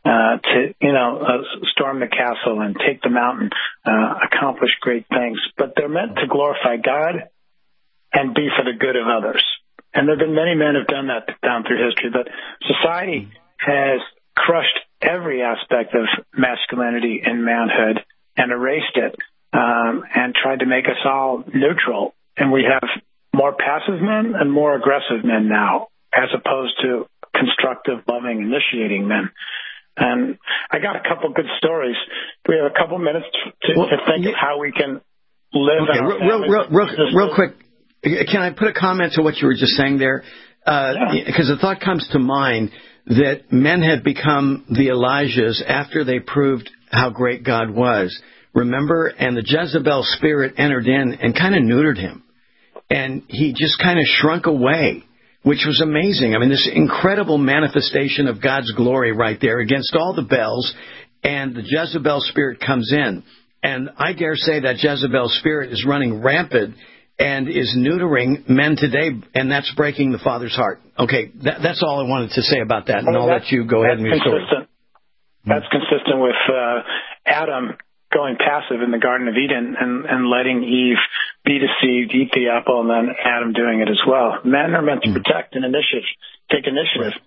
to storm the castle and take the mountain, accomplish great things. But they're meant to glorify God and be for the good of others. And there have been many men who have done that down through history, but society has crushed every aspect of masculinity and manhood and erased it and tried to make us all neutral. And we have more passive men and more aggressive men now, as opposed to constructive, loving, initiating men. And I got a couple good stories. We have a couple minutes to think of how we can live. Okay, real quick. Can I put a comment to what you were just saying there? Because the thought comes to mind that men had become the Elijahs after they proved how great God was. Remember? And the Jezebel spirit entered in and kind of neutered him. And he just kind of shrunk away, which was amazing. I mean, this incredible manifestation of God's glory right there against all the Baals, and the Jezebel spirit comes in. And I dare say that Jezebel spirit is running rampant and is neutering men today, and that's breaking the Father's heart. Okay, that's all I wanted to say about that, and I'll let you go ahead and your story. That's consistent with Adam going passive in the Garden of Eden and letting Eve be deceived, eat the apple, and then Adam doing it as well. Men are meant to protect and take initiative.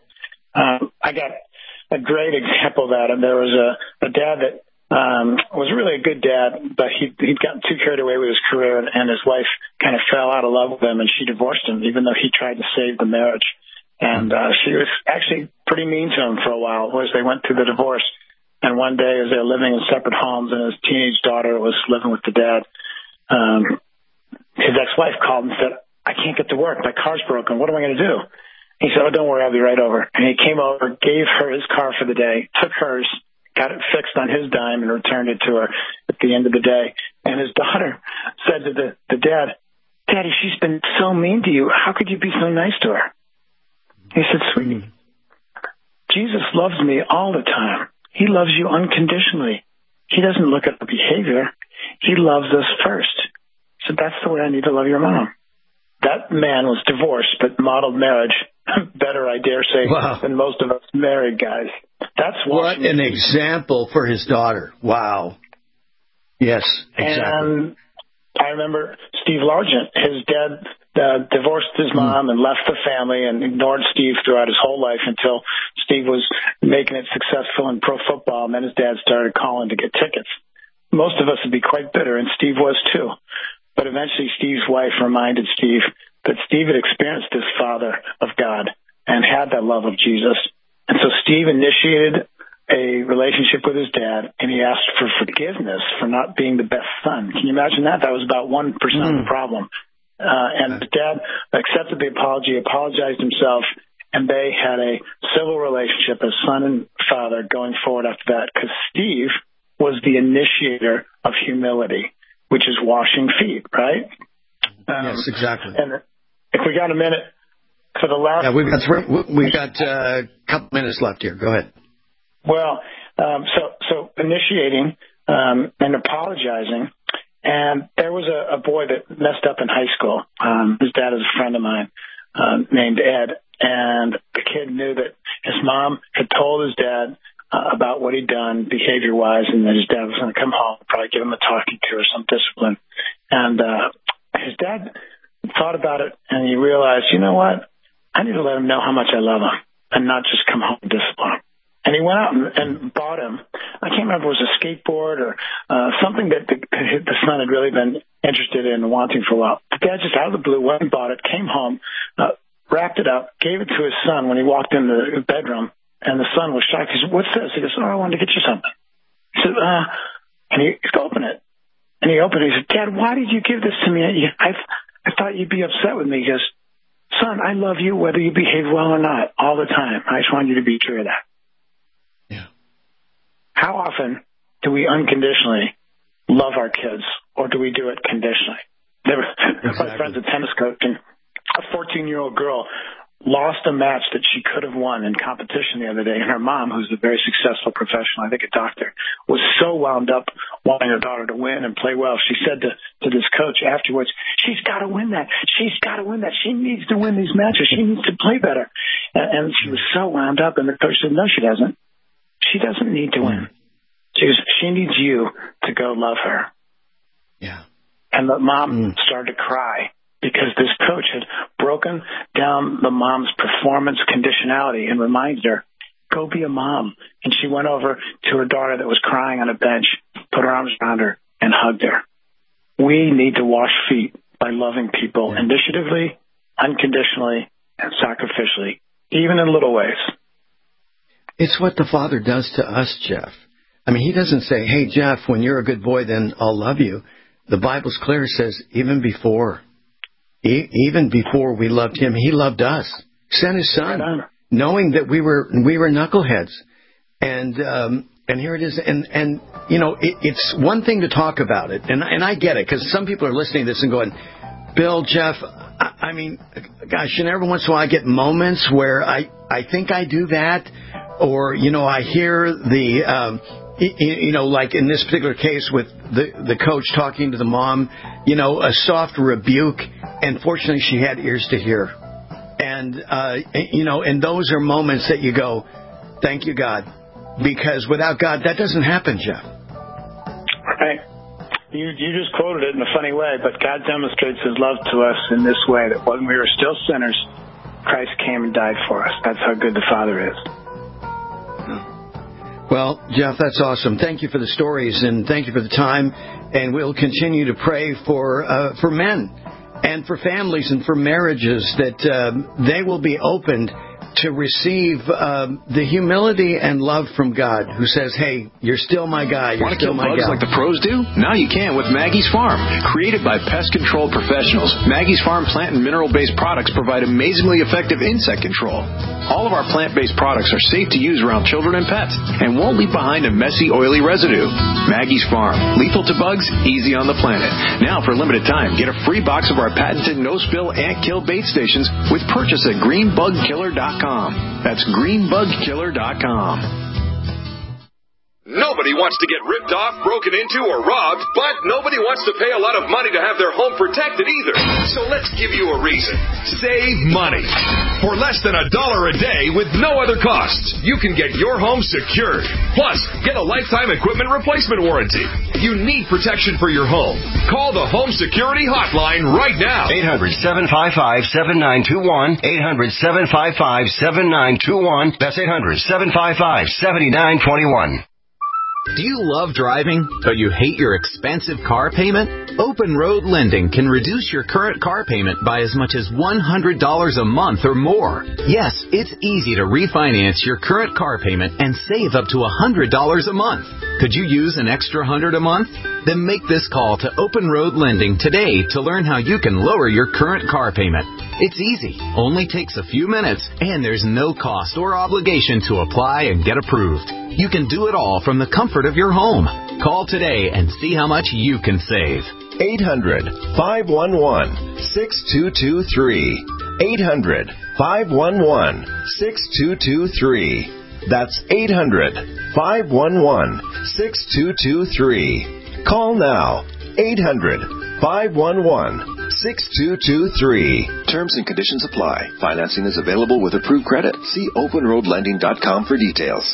I got a great example of that. And there was a dad that was really a good dad, but he'd gotten too carried away with his career, and his wife kind of fell out of love with him, and she divorced him, even though he tried to save the marriage. And she was actually pretty mean to him for a while as they went through the divorce. And one day, as they were living in separate homes and his teenage daughter was living with the dad, his ex-wife called and said, I can't get to work. My car's broken. What am I going to do? He said, oh, don't worry. I'll be right over. And he came over, gave her his car for the day, took hers, got it fixed on his dime, and returned it to her at the end of the day. And his daughter said to the dad, Daddy, she's been so mean to you. How could you be so nice to her? He said, sweetie, Jesus loves me all the time. He loves you unconditionally. He doesn't look at the behavior. He loves us first. So that's the way I need to love your mom. That man was divorced, but modeled marriage better, I dare say, than most of us married guys. That's what an example for his daughter. Wow. Yes, exactly. And I remember Steve Largent, his dad divorced his mom and left the family and ignored Steve throughout his whole life until Steve was making it successful in pro football, and then his dad started calling to get tickets. Most of us would be quite bitter, and Steve was too. But eventually Steve's wife reminded Steve that Steve had experienced this Father of God and had that love of Jesus. And so Steve initiated a relationship with his dad, and he asked for forgiveness for not being the best son. Can you imagine that? That was about 1% of the problem. And the dad accepted the apology, apologized himself, and they had a civil relationship as son and father going forward after that, because Steve was the initiator of humility, which is washing feet, right? Yes, exactly. And if we got a minute for the last... Yeah, we've got a couple minutes left here. Go ahead. Well, so initiating and apologizing. And there was a boy that messed up in high school. His dad is a friend of mine named Ed. And the kid knew that his mom had told his dad about what he'd done behavior-wise, and that his dad was going to come home, probably give him a talking to or some discipline. And his dad thought about it, and he realized, you know what? I need to let him know how much I love him and not just come home and discipline him. And he went out and bought him, I can't remember if it was a skateboard or something that the son had really been interested in and wanting for a while. The dad just out of the blue went and bought it, came home, wrapped it up, gave it to his son when he walked in the bedroom, and the son was shocked. He said, what's this? He goes, I wanted to get you something. He said, and he opened it. And he opened it. He said, Dad, why did you give this to me? I thought you'd be upset with me. He goes, son, I love you whether you behave well or not all the time. I just want you to be sure of that. Yeah. How often do we unconditionally love our kids, or do we do it conditionally? My friend's a tennis coach, and a 14-year-old girl lost a match that she could have won in competition the other day, and her mom, who's a very successful professional, I think a doctor, was so wound up wanting her daughter to win and play well. She said to this coach afterwards, she's got to win that. She's got to win that. She needs to win these matches. She needs to play better. And she was so wound up, and the coach said, no, she doesn't. She doesn't need to win. She needs you to go love her. Yeah. And the mom started to cry, because this coach had broken down the mom's performance conditionality and reminded her, go be a mom. And she went over to her daughter that was crying on a bench, put her arms around her, and hugged her. We need to wash feet by loving people initiatively, unconditionally, and sacrificially, even in little ways. It's what the Father does to us, Jeff. I mean, he doesn't say, hey, Jeff, when you're a good boy, then I'll love you. The Bible's clear. It says, even before we loved him, he loved us. Sent his son, knowing that we were knuckleheads. And here it is. And you know, it's one thing to talk about it. And I get it, because some people are listening to this and going, Bill, Jeff, I mean, gosh, and every once in a while I get moments where I think I do that. Or, you know, I hear like in this particular case with the coach talking to the mom, you know, a soft rebuke. And fortunately, she had ears to hear. And, you know, and those are moments that you go, thank you, God. Because without God, that doesn't happen, Jeff. Right. You just quoted it in a funny way, but God demonstrates his love to us in this way, that when we were still sinners, Christ came and died for us. That's how good the Father is. Well, Jeff, that's awesome. Thank you for the stories, and thank you for the time. And we'll continue to pray for men and for families and for marriages, that they will be opened to receive the humility and love from God, who says, hey, you're still my guy, you're still my gal. Want to kill bugs like the pros do? Now you can with Maggie's Farm. Created by pest control professionals, Maggie's Farm plant and mineral-based products provide amazingly effective insect control. All of our plant-based products are safe to use around children and pets and won't leave behind a messy, oily residue. Maggie's Farm. Lethal to bugs, easy on the planet. Now, for a limited time, get a free box of our patented no-spill ant kill bait stations with purchase at greenbugkiller.com. That's greenbugkiller.com. Nobody wants to get ripped off, broken into, or robbed, but nobody wants to pay a lot of money to have their home protected either. So let's give you a reason. Save money. For less than $1 a day with no other costs, you can get your home secured. Plus, get a lifetime equipment replacement warranty. You need protection for your home. Call the Home Security Hotline right now. 800-755-7921. 800-755-7921. That's 800-755-7921. Do you love driving, but you hate your expensive car payment? Open Road Lending can reduce your current car payment by as much as $100 a month or more. Yes, it's easy to refinance your current car payment and save up to $100 a month. Could you use an extra $100 a month? Then make this call to Open Road Lending today to learn how you can lower your current car payment. It's easy, only takes a few minutes, and there's no cost or obligation to apply and get approved. You can do it all from the comfort of your home. Call today and see how much you can save. 800-511-6223. 800-511-6223. That's 800-511-6223. Call now. 800-511-6223. 6223. Terms and conditions apply. Financing is available with approved credit. See openroadlending.com for details.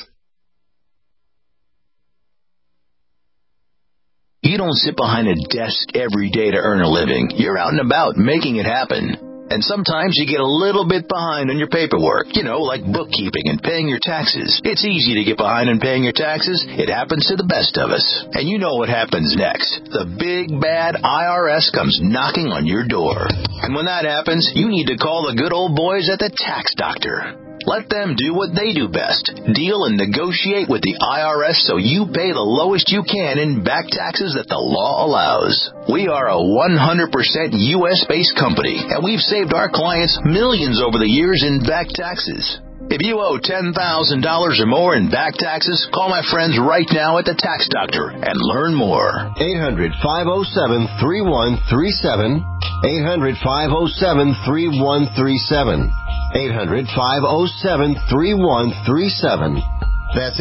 You don't sit behind a desk every day to earn a living. You're out and about making it happen. And sometimes you get a little bit behind on your paperwork, like bookkeeping and paying your taxes. It's easy to get behind on paying your taxes. It happens to the best of us. And you know what happens next. The big, bad IRS comes knocking on your door. And when that happens, you need to call the good old boys at the Tax Doctor. Let them do what they do best. Deal and negotiate with the IRS so you pay the lowest you can in back taxes that the law allows. We are a 100% U.S.-based company, and we've saved our clients millions over the years in back taxes. If you owe $10,000 or more in back taxes, call my friends right now at the Tax Doctor and learn more. 800-507-3137. 800-507-3137. 800-507-3137. That's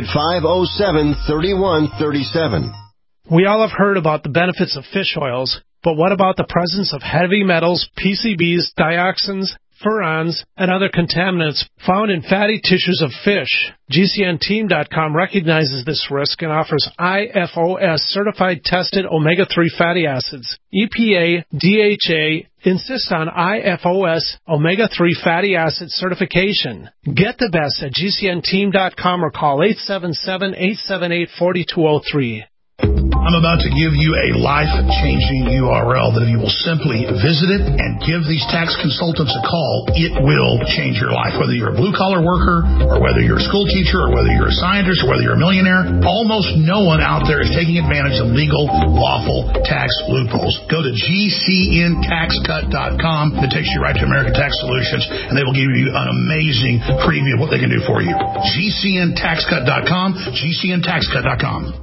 800-507-3137. We all have heard about the benefits of fish oils, but what about the presence of heavy metals, PCBs, dioxins, furans, and other contaminants found in fatty tissues of fish? GCNteam.com recognizes this risk and offers IFOS certified tested omega-3 fatty acids. EPA, DHA insist on IFOS omega-3 fatty acid certification. Get the best at GCNteam.com or call 877-878-4203. I'm about to give you a life-changing URL that if you will simply visit it and give these tax consultants a call, it will change your life. Whether you're a blue-collar worker or whether you're a school teacher or whether you're a scientist or whether you're a millionaire, almost no one out there is taking advantage of legal, lawful tax loopholes. Go to GCNTaxCut.com. It takes you right to American Tax Solutions, and they will give you an amazing preview of what they can do for you. GCNTaxCut.com, GCNTaxCut.com.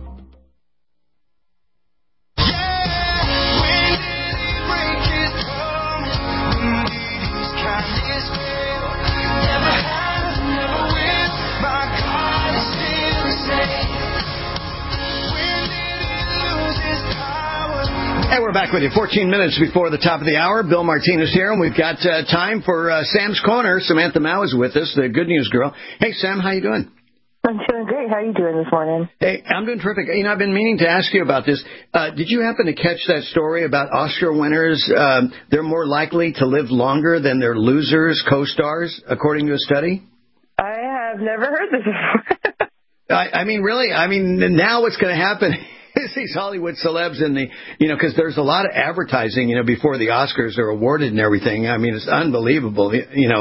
Hey, we're back with you 14 minutes before the top of the hour. Bill Martinez here, and we've got time for Sam's Corner. Samantha Mao is with us, the good news girl. Hey, Sam, how you doing? I'm doing great. How are you doing this morning? Hey, I'm doing terrific. I've been meaning to ask you about this. Did you happen to catch that story about Oscar winners? They're more likely to live longer than their losers, co-stars, according to a study? I have never heard this before. Really? Now what's going to happen is these Hollywood celebs and because there's a lot of advertising, before the Oscars are awarded and everything. It's unbelievable,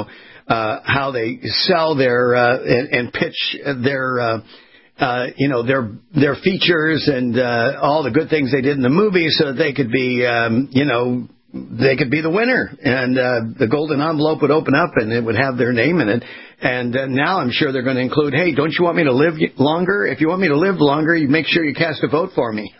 how they sell their and pitch their their features and all the good things they did in the movie so that they could be they could be the winner, and the golden envelope would open up and it would have their name in it. And now I'm sure they're going to include, hey, don't you want me to live longer? If you want me to live longer, you make sure you cast a vote for me.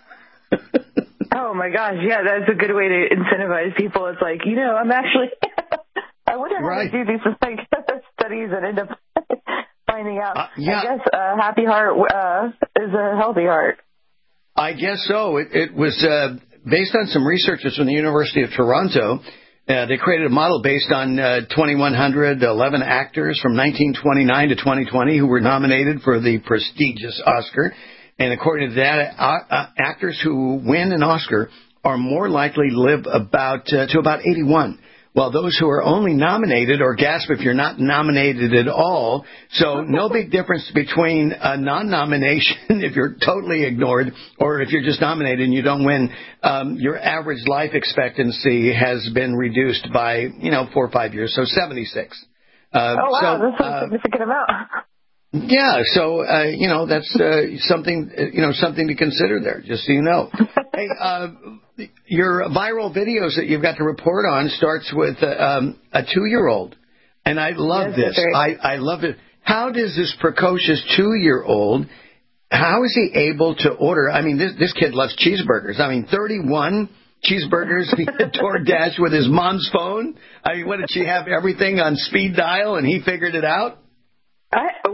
Oh, my gosh. Yeah, that's a good way to incentivize people. It's like, I'm actually I wonder how to do these studies and end up finding out. I guess a happy heart is a healthy heart. I guess so. It was based on some researchers from the University of Toronto. They created a model based on 2,111 actors from 1929 to 2020 who were nominated for the prestigious Oscar. And according to that, actors who win an Oscar are more likely to live to about 81. While those who are only nominated, or gasp if you're not nominated at all, so no big difference between a non-nomination if you're totally ignored, or if you're just nominated and you don't win. Your average life expectancy has been reduced by 4 or 5 years, so 76. That's a significant amount. Yeah, so that's something to consider there, just so you know. Hey, your viral videos that you've got to report on starts with a 2-year-old, and I love this. I love it. How does this precocious 2-year-old? How is he able to order? This kid loves cheeseburgers. 31 cheeseburgers via DoorDash with his mom's phone. What did she have? Everything on speed dial, and he figured it out. Well, we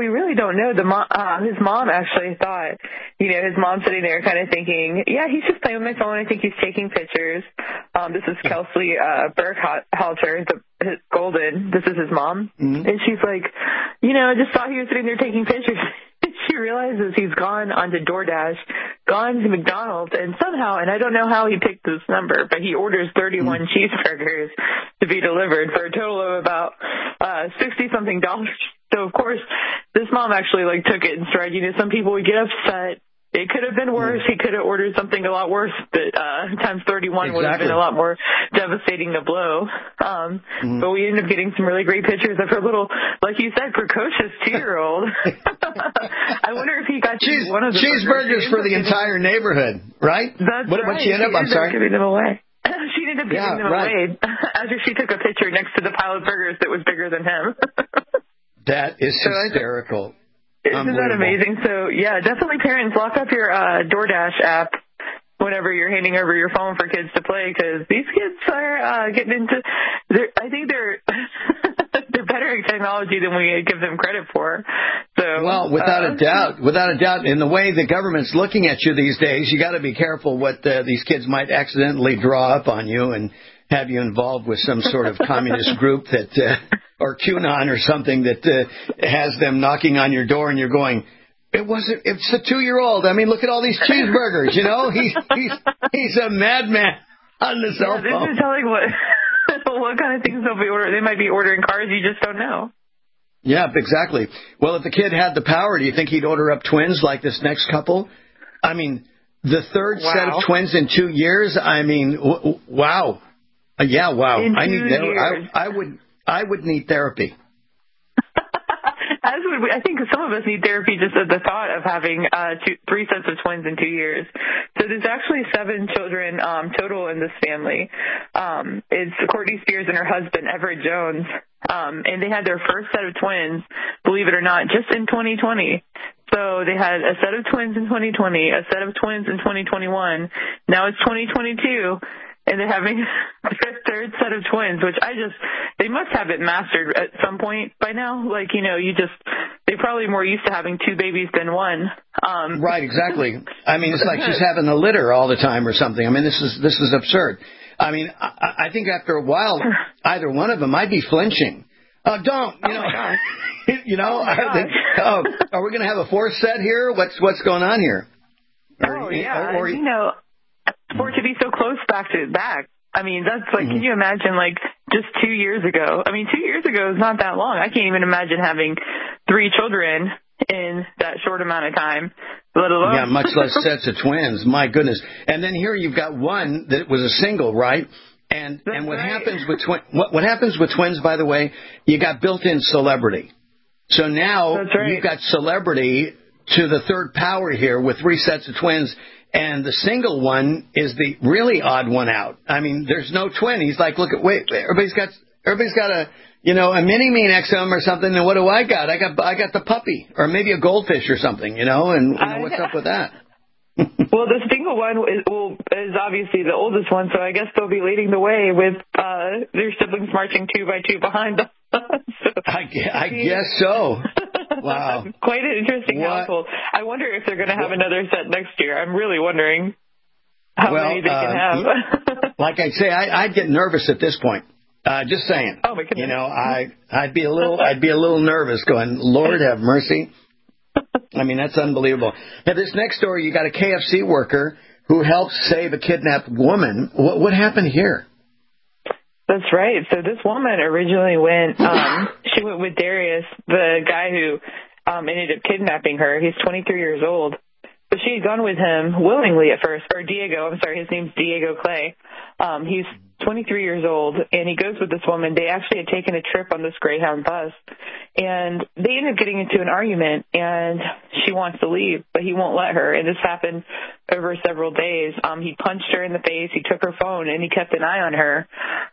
really don't know. His mom actually thought, his mom sitting there kind of thinking, yeah, he's just playing with my phone. I think he's taking pictures. This is Kelsey Berghalter, Golden. This is his mom. Mm-hmm. And she's like, I just thought he was sitting there taking pictures. She realizes he's gone onto DoorDash, gone to McDonald's, and somehow, and I don't know how he picked this number, but he orders 31 cheeseburgers to be delivered for a total of about $60-something. So, of course, this mom actually took it in stride. Some people would get upset. It could have been worse. He could have ordered something a lot worse, but times 31 would have been a lot more devastating to blow. But we ended up getting some really great pictures of her little, like you said, precocious 2-year-old. I wonder if he got one of the cheeseburgers for the entire neighborhood, right? That's right. What she end up? I'm sorry. Giving them away. She ended up giving them away after she took a picture next to the pile of burgers that was bigger than him. That is hysterical. Isn't that amazing? So, yeah, definitely parents, lock up your DoorDash app whenever you're handing over your phone for kids to play, because these kids are getting into – I think they're better at technology than we give them credit for. So, well, without a doubt, in the way the government's looking at you these days, you got to be careful what these kids might accidentally draw up on you and have you involved with some sort of communist group that or QAnon or something that has them knocking on your door and you're going, it's a 2-year-old. I mean, look at all these cheeseburgers, he's a madman on the cell phone. This is telling what kind of things they'll be ordering. They might be ordering cars, you just don't know. Yeah, exactly. Well, if the kid had the power, do you think he'd order up twins like this next couple? I mean, the third set of twins in 2 years, I mean, wow. Yeah, wow. In 2 years. I would need therapy. As would we. I think some of us need therapy just at the thought of having 3 sets of twins in 2 years. So there's actually 7 children total in this family. It's Courtney Spears and her husband, Everett Jones. And they had their first set of twins, believe it or not, just in 2020. So they had a set of twins in 2020, a set of twins in 2021. Now it's 2022. And they're having their third set of twins, which they must have it mastered at some point by now. They're probably more used to having 2 babies than one. Right, exactly. I mean, it's like she's having a litter all the time or something. I mean, this is absurd. I mean, I think after a while, either one of them might be flinching. Don't, are we going to have a 4th set here? What's going on here? For it to be so close back to back. I mean, that's can you imagine, just 2 years ago? I mean, 2 years ago is not that long. I can't even imagine having 3 children in that short amount of time, let alone. Yeah, much less sets of twins. My goodness. And then here you've got one that was a single, right? And what happens with what happens with twins, by the way, you got built-in celebrity. So now you've got celebrity to the third power here with 3 sets of twins. And the single one is the really odd one out. I mean, there's no twin. He's like, everybody's got a mini-me next to him or something. And what do I got? I got the puppy or maybe a goldfish or something, and what's up with that? Well, the single one is obviously the oldest one, so I guess they'll be leading the way with their siblings marching 2 by 2 behind them. I guess so. Wow. Quite an interesting household. I wonder if they're going to have another set next year. I'm really wondering how many they can have. Like I say, I'd get nervous at this point. Just saying. Oh my goodness. I'd be a little nervous going, Lord have mercy. I mean, that's unbelievable. Now, this next story, you got a KFC worker who helped save a kidnapped woman. What happened here? That's right. So this woman originally went with Darius, the guy who ended up kidnapping her. He's 23 years old. But she had gone with him willingly at first, or Diego. I'm sorry, his name's Diego Clay. He's 23 years old, and he goes with this woman. They actually had taken a trip on this Greyhound bus, and they ended up getting into an argument, and she wants to leave, but he won't let her. And this happened over several days. He punched her in the face. He took her phone, and he kept an eye on her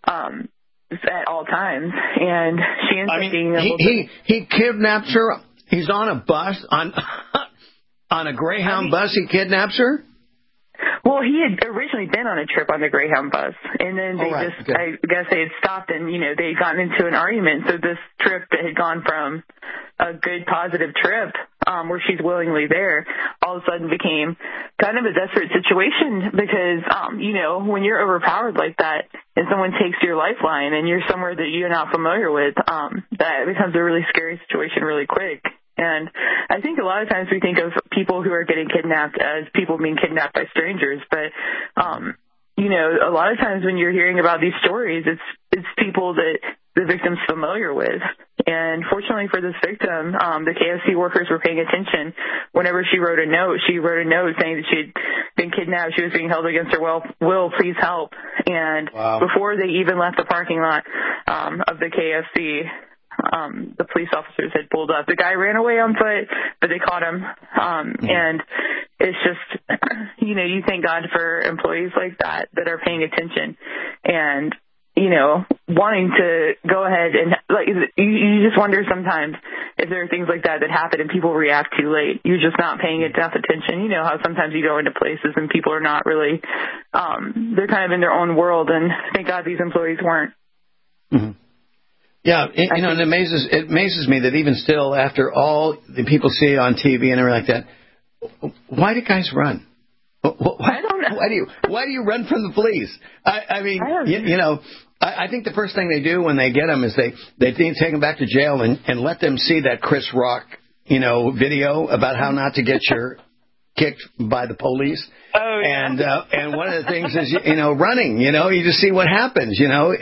at all times. And she ends up being able to... He kidnapped her. He's on a bus, on a Greyhound bus, he kidnaps her? Well, Well, he had originally been on a trip on the Greyhound bus, and then they I guess they had stopped and, they had gotten into an argument. So this trip that had gone from a good, positive trip, where she's willingly there, all of a sudden became kind of a desperate situation because, when you're overpowered like that and someone takes your lifeline and you're somewhere that you're not familiar with, that becomes a really scary situation really quick. And I think a lot of times we think of people who are getting kidnapped as people being kidnapped by strangers, but, a lot of times when you're hearing about these stories, it's people that the victim's familiar with. And fortunately for this victim, the KFC workers were paying attention. Whenever she wrote a note saying that she had been kidnapped, she was being held against her will, please help. And before they even left the parking lot of the KFC, the police officers had pulled up. The guy ran away on foot, but they caught him. And it's just, you thank God for employees like that are paying attention and, wanting to go ahead and you just wonder sometimes if there are things like that happen and people react too late. You're just not paying enough attention. You know how sometimes you go into places and people are not really, they're kind of in their own world, and thank God these employees weren't. Mm-hmm. Yeah, it amazes me that even still, after all the people see on TV and everything like that, why do guys run? I don't know. Why do you run from the police? I mean, I think the first thing they do when they get them is they take them back to jail and let them see that Chris Rock, video about how not to get your kicked by the police. Oh, yeah. And one of the things is, running, you just see what happens,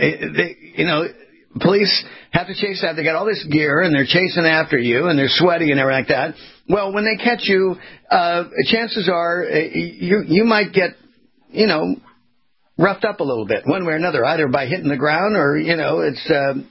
police have to chase after. They got all this gear and they're chasing after you and they're sweaty and everything like that. Well, when they catch you, chances are you might get, roughed up a little bit one way or another, either by hitting the ground or, it's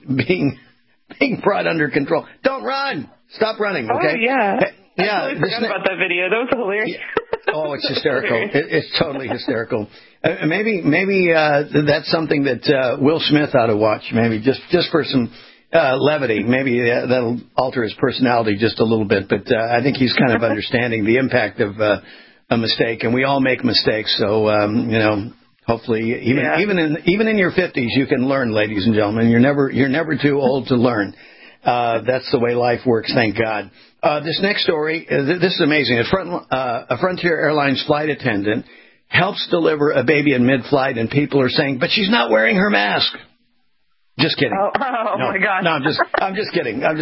being brought under control. Don't run. Stop running. Okay. Oh, yeah. Yeah. I totally forgot about that video. That was hilarious. Oh, it's hysterical. It's totally hysterical. Maybe that's something that Will Smith ought to watch. Maybe just for some levity. Maybe that'll alter his personality just a little bit. But I think he's kind of understanding the impact of a mistake, and we all make mistakes. So hopefully, even in your 50s, you can learn, ladies and gentlemen. You're never too old to learn. That's the way life works. Thank God. This next story, this is amazing. A Frontier Airlines flight attendant helps deliver a baby in mid-flight, and people are saying, but she's not wearing her mask. Just kidding. Oh my God. No, I'm just kidding. But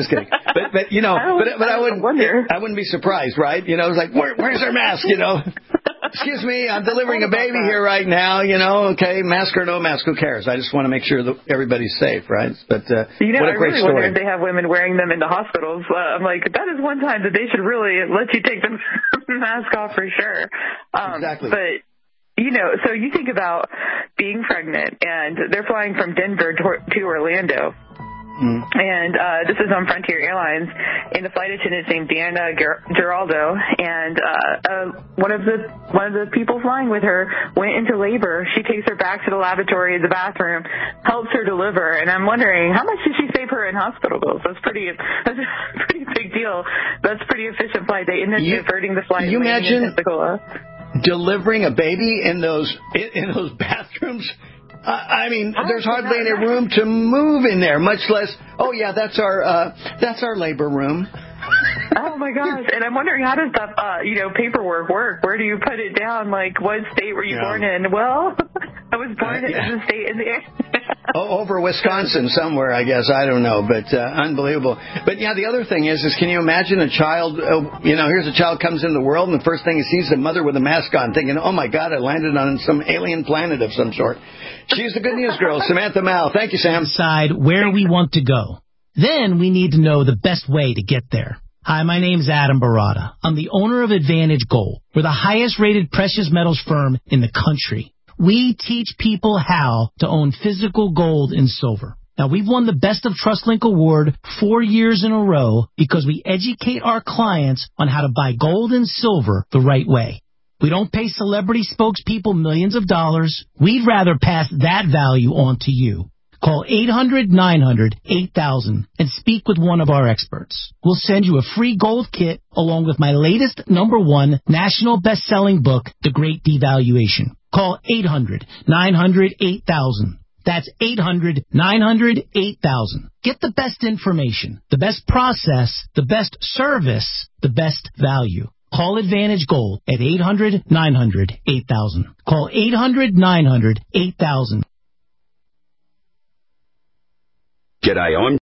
I wouldn't be surprised, right? It's like, where's her mask? Excuse me, I'm delivering a baby here right now. Okay, mask or no mask, who cares? I just want to make sure that everybody's safe, right? But what a great I really story. wonder if they have women wearing them into hospitals. I'm like, that is one time that they should really let you take the mask off for sure. Exactly. But so you think about being pregnant, and they're flying from Denver to Orlando. Mm. And this is on Frontier Airlines, and the flight attendant's named Deanna Giraldo, and one of the people flying with her went into labor. She takes her back to the lavatory, the bathroom, helps her deliver, and I'm wondering, how much did she save her in hospital bills? That's a pretty big deal. That's a pretty efficient flight. They ended up diverting the flight. You imagine delivering a baby in those bathrooms? I mean, there's hardly any room to move in there, much less, that's our labor room. Oh my gosh. And I'm wondering, how does that, paperwork work? Where do you put it down? Like, what state were you born in? Well, I was born in the state in the area. Over Wisconsin somewhere, I guess. I don't know, but unbelievable. But the other thing is can you imagine a child, here's a child comes into the world and the first thing he sees is a mother with a mask on thinking, oh my God, I landed on some alien planet of some sort. She's the good news girl, Samantha Mal. Thank you, Sam. Decide where we want to go. Then we need to know the best way to get there. Hi, my name's Adam Barada. I'm the owner of Advantage Gold. We're the highest rated precious metals firm in the country. We teach people how to own physical gold and silver. Now, we've won the Best of TrustLink Award 4 years in a row because we educate our clients on how to buy gold and silver the right way. We don't pay celebrity spokespeople millions of dollars. We'd rather pass that value on to you. Call 800-900-8000 and speak with one of our experts. We'll send you a free gold kit along with my latest #1 national best-selling book, The Great Devaluation. Call 800-900-8000. That's 800-900-8000. Get the best information, the best process, the best service, the best value. Call Advantage Gold at 800-900-8000. Call 800-900-8000. G'day, I'm